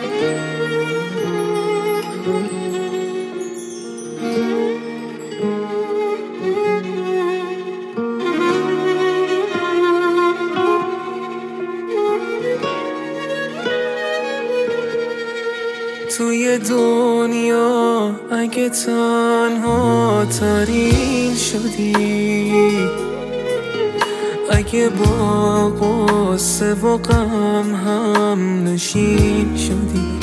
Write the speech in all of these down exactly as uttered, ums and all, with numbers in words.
توی دنیا اگه تنها ترین شدی، اگه با غصه و غم هم نشین شدی،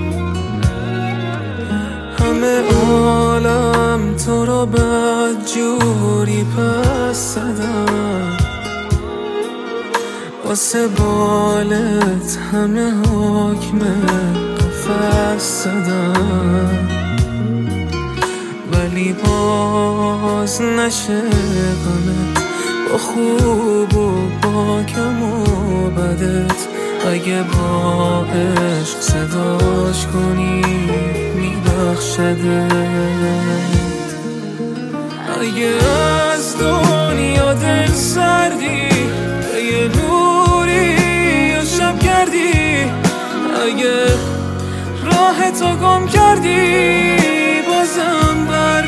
همه عالم تو را بدجوری پس زدن، واسه بالت همه حکم قفس زدن، ولی باز نشه غمت با خوب و با کم و بدت. اگه با عشق صداش کنی میبخشدت. اگه از دنیا دل سردی یه نوری یا شب کردی، اگه راه تو گم کردی بازم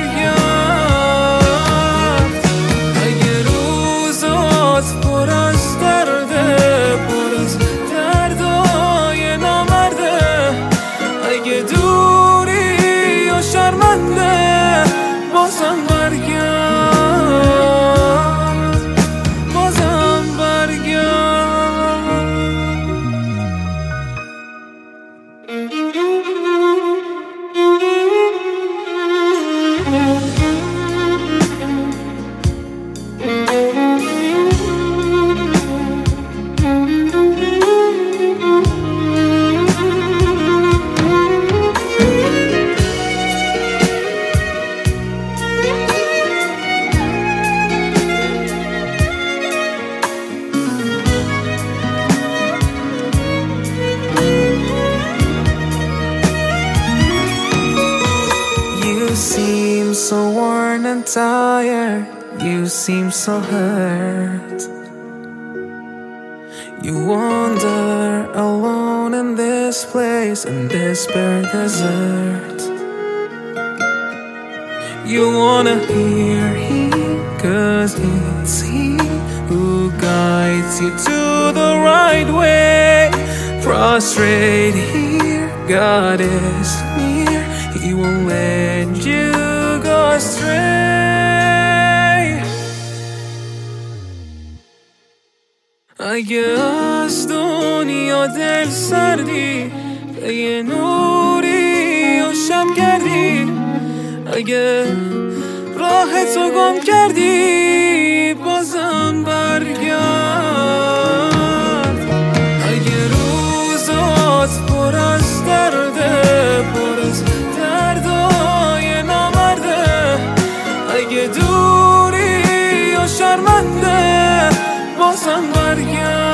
برگرد. اگه روزات پر از درده، پر از دردای نامرده، اگه دوری یا شرمنده بازم برگرد، بازم برگرد. You seem so worn and tired, you seem so hurt. You wander alone in this place, in this bare desert. You wanna hear him, cause it's he who guides you to the right way. Prostrate here, God is near, he won't let you go astray. اگه از دنیا دل سردی یه نوری و شب کردی، اگه راه تو گم کردی بازم برگرد. اگه روزات پر از درده، پر از دردای نامرده، اگه دوری یا شرمنده بازم برگرد.